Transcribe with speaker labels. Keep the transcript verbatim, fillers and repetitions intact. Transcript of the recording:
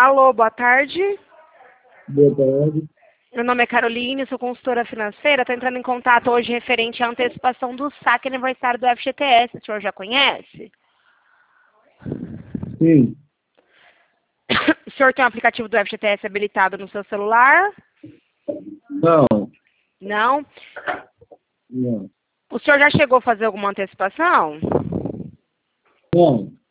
Speaker 1: Alô, boa tarde.
Speaker 2: Boa tarde.
Speaker 1: Meu nome é Caroline, sou consultora financeira. Estou entrando em contato hoje referente à antecipação do saque aniversário do F G T S. O senhor já conhece?
Speaker 2: Sim.
Speaker 1: O senhor tem o aplicativo do F G T S habilitado no seu celular?
Speaker 2: Não.
Speaker 1: Não?
Speaker 2: Não.
Speaker 1: O senhor já chegou a fazer alguma antecipação?
Speaker 2: Não.